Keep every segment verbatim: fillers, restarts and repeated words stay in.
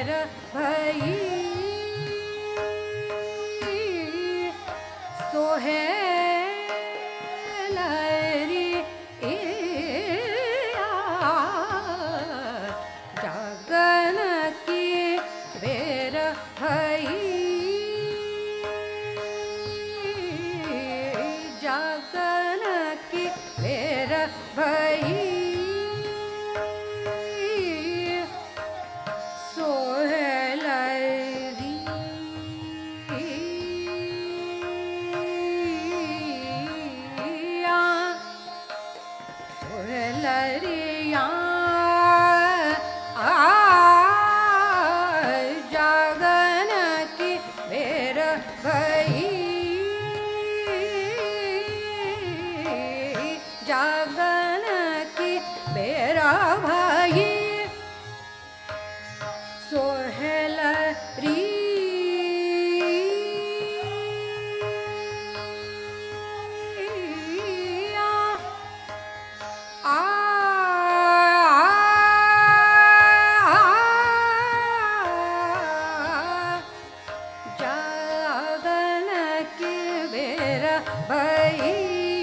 बेर भई सोहे जागन की बेरा भाई सोहेल री जागन की बेरा भाई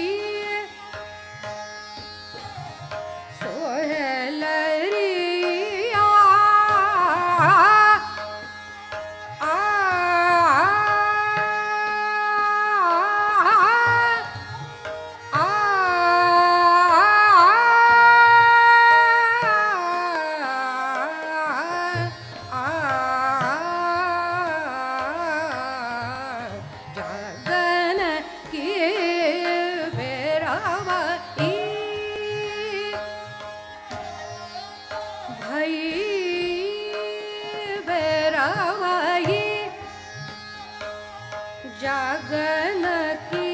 जागन की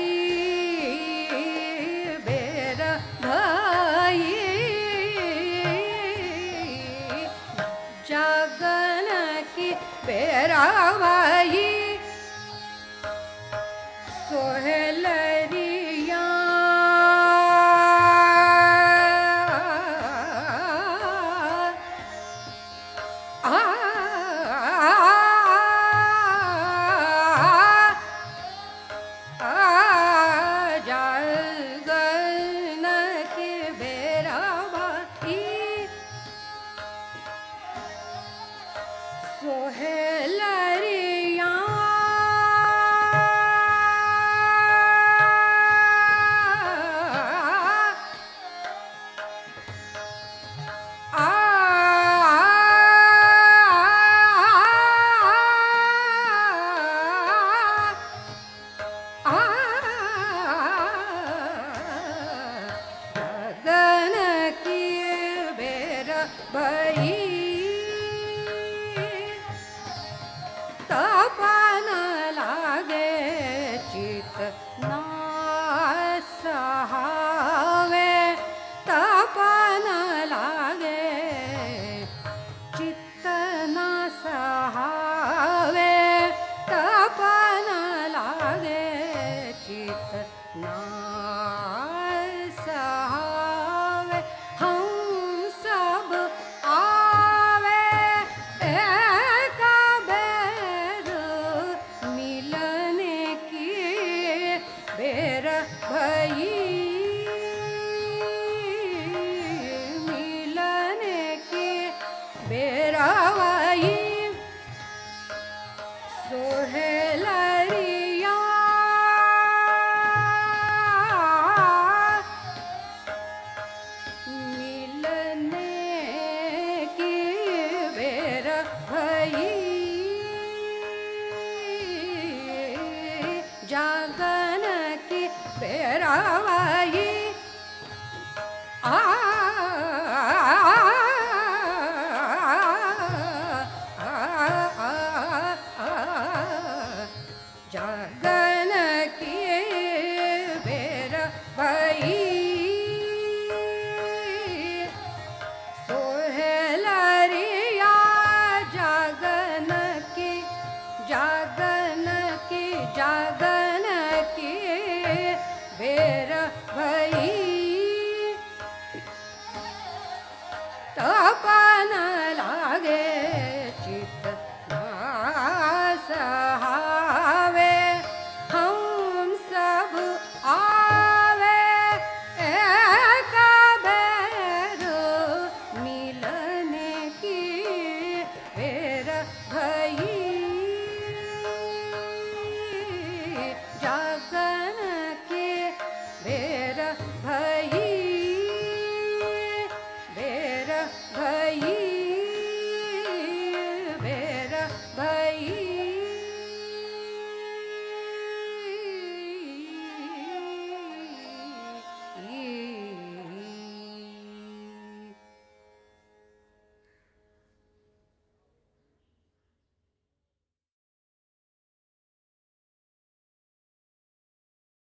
बेर भाई जागन की बेरा भाई सोहेलरिया सोहेलरिया गगन की बेर भई तपन लागे चित ना सहावे तपन लागे चित ना सहावे तपन लागे चित ना सहावे हम सब आवे एक बेर मिलने की बेर भई मिलने की बेरा भई सोहेलरिया मिलने की बेर भई जागन की बेरा भई आ जागन की बेर भई सोहेलरिया जागन की जागन की जागन की बेर भई तपन लागे चित ಈ